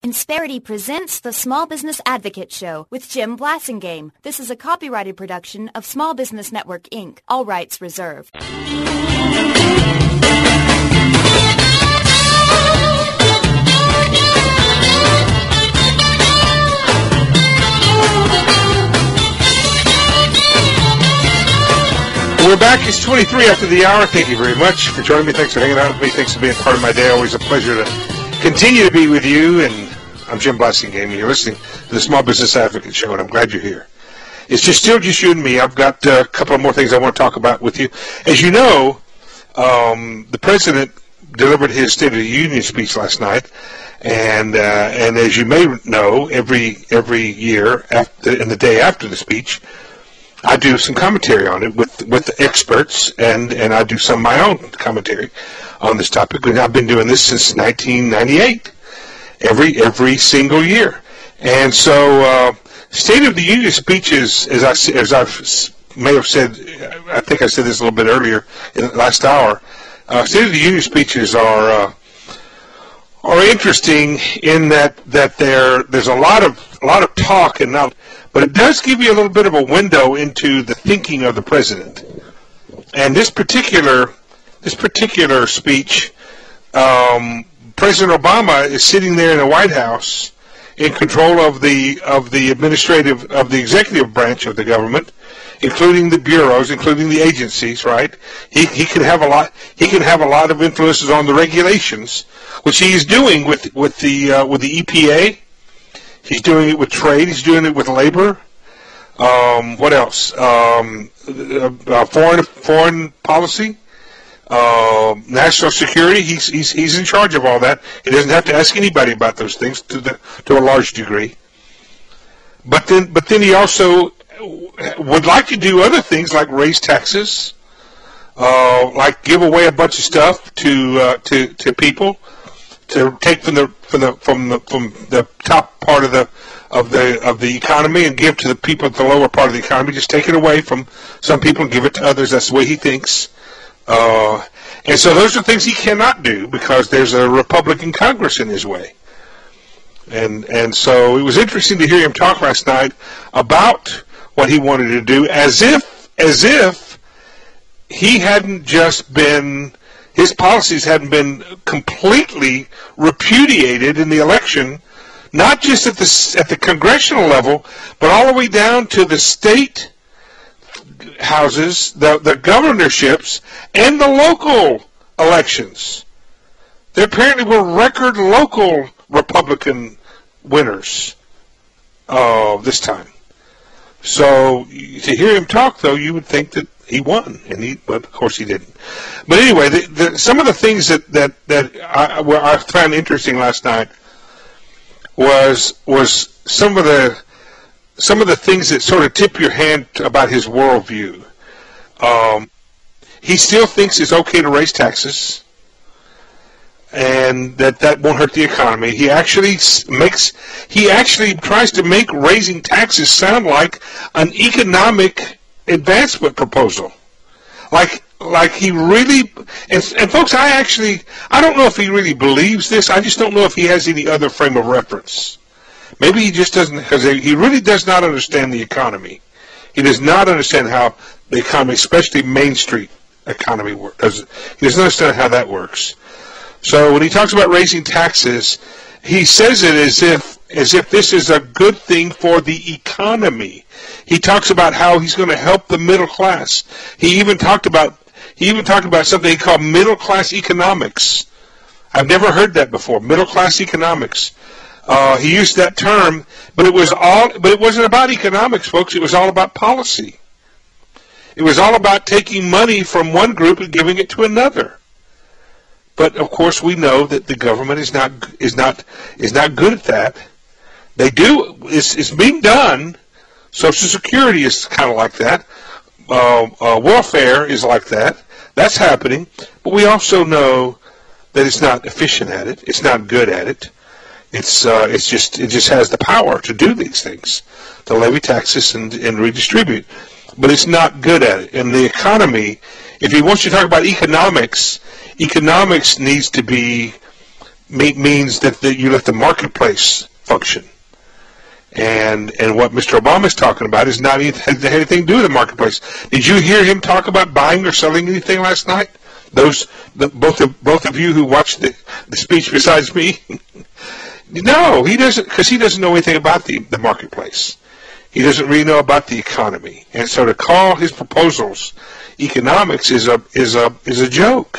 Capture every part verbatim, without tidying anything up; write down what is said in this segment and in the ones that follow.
Insperity presents the Small Business Advocate Show with Jim Blasingame. This is a copyrighted production of Small Business Network, Incorporated. All rights reserved. We're back. It's twenty-three after the hour. Thank you very much for joining me. Thanks for hanging out with me. Thanks for being part of my day. Always a pleasure to continue to be with you. And I'm Jim Blasingame. You're listening to the Small Business Advocate Show, and I'm glad you're here. It's just still just you and me. I've got uh, a couple of more things I want to talk about with you. As you know, um, the president delivered his State of the Union speech last night, and uh, and as you may know, every every year after, and the day after the speech, I do some commentary on it with with the experts, and, and I do some of my own commentary on this topic. And I've been doing this since nineteen ninety-eight, every every single year. And so, uh, State of the Union speeches, as I as I may have said, I think I said this a little bit earlier in the last hour. Uh, State of the Union speeches are uh, are interesting in that that there there's a lot of a lot of talk and not. But it does give you a little bit of a window into the thinking of the president. And this particular this particular speech, um, President Obama is sitting there in the White House in control of the of the administrative of the executive branch of the government, including the bureaus, including the agencies. Right? He he can have a lot. He can have a lot of influences on the regulations, which he is doing with with the uh, with the E P A. He's doing it with trade. He's doing it with labor. Um, what else? Um, uh, foreign foreign policy, uh, national security. He's he's he's in charge of all that. He doesn't have to ask anybody about those things to the, to a large degree. But then but then he also would like to do other things like raise taxes, uh, like give away a bunch of stuff to uh, to to people. To take from the from the from the from the top part of the of the of the economy and give to the people at the lower part of the economy. Just take it away from some people and give it to others. That's the way he thinks. Uh, and so those are things he cannot do because there's a Republican Congress in his way. And and so it was interesting to hear him talk last night about what he wanted to do, as if as if he hadn't just been. His policies hadn't been completely repudiated in the election, not just at the at the congressional level, but all the way down to the state houses, the the governorships, and the local elections. There apparently were record local Republican winners uh, this time. So to hear him talk, though, you would think that he won, and he, but of course he didn't. But anyway, the, the, some of the things that that that I, well, I found interesting last night was was some of the some of the things that sort of tip your hand about his worldview. Um, he still thinks it's okay to raise taxes, and that that won't hurt the economy. He actually makes he actually tries to make raising taxes sound like an economic advancement proposal, like like he really and, and folks, I actually I don't know if he really believes this. I just don't know if he has any other frame of reference. Maybe he just doesn't, because he really does not understand the economy. He does not understand how the economy, especially Main Street economy, works. He doesn't understand how that works. So when he talks about raising taxes, he says it as if as if this is a good thing for the economy. He talks about how he's going to help the middle class. He even talked about he even talked about something he called middle class economics. I've never heard that before. Middle class economics. Uh, he used that term, but it was all but it wasn't about economics, folks. It was all about policy. It was all about taking money from one group and giving it to another. But of course, we know that the government is not is not is not good at that. They do it's, it's being done. Social Security is kind of like that. Uh, uh, welfare is like that. That's happening. But we also know that it's not efficient at it. It's not good at it. It's uh, it's just it just has the power to do these things, to levy taxes and, and redistribute. But it's not good at it. And the economy, if he wants to talk about economics, economics needs to be me- means that the, you let the marketplace function. And and what Mister Obama is talking about is not anything, anything to do with the marketplace. Did you hear him talk about buying or selling anything last night? Those the, both of both of you who watched the, the speech besides me. No, he doesn't, because he doesn't know anything about the, the marketplace. He doesn't really know about the economy, and so to call his proposals economics is a is a is a joke.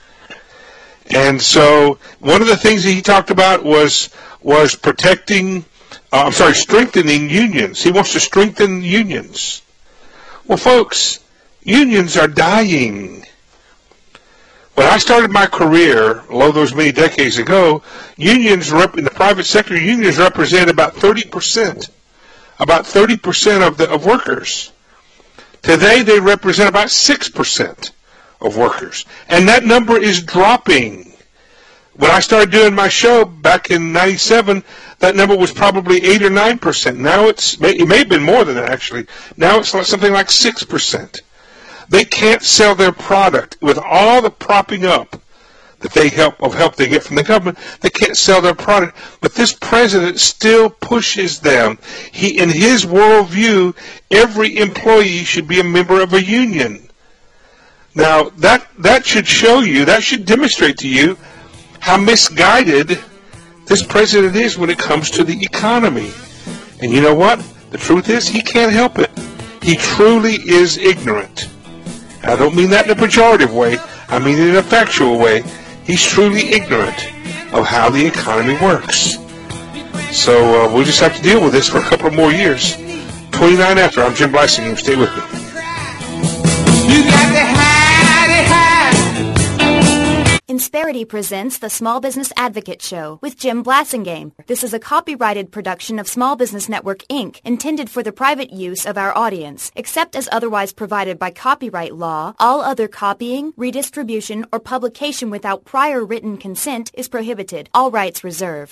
And so one of the things that he talked about was was protecting. Uh, I'm sorry, strengthening unions. He wants to strengthen unions. Well, folks, unions are dying. When I started my career, lo those many decades ago, unions rep- in the private sector, unions represent about thirty percent, about thirty percent of the of workers. Today, they represent about six percent of workers, and that number is dropping. When I started doing my show back in ninety-seven, that number was probably eight or nine percent. Now it's, it may have been more than that actually. Now it's like something like six percent. They can't sell their product with all the propping up that they help of help they get from the government. They can't sell their product, but this president still pushes them. He, in his worldview, every employee should be a member of a union. Now that that should show you, that should demonstrate to you how misguided this president is when it comes to the economy. And you know what? The truth is, he can't help it. He truly is ignorant. I don't mean that in a pejorative way. I mean it in a factual way. He's truly ignorant of how the economy works. So uh, we'll just have to deal with this for a couple of more years. twenty-nine after, I'm Jim Blasingame. Stay with me. You got to hide it, hide. Insperity presents the Small Business Advocate Show with Jim Blasingame. This is a copyrighted production of Small Business Network, Incorporated, intended for the private use of our audience. Except as otherwise provided by copyright law, all other copying, redistribution, or publication without prior written consent is prohibited. All rights reserved.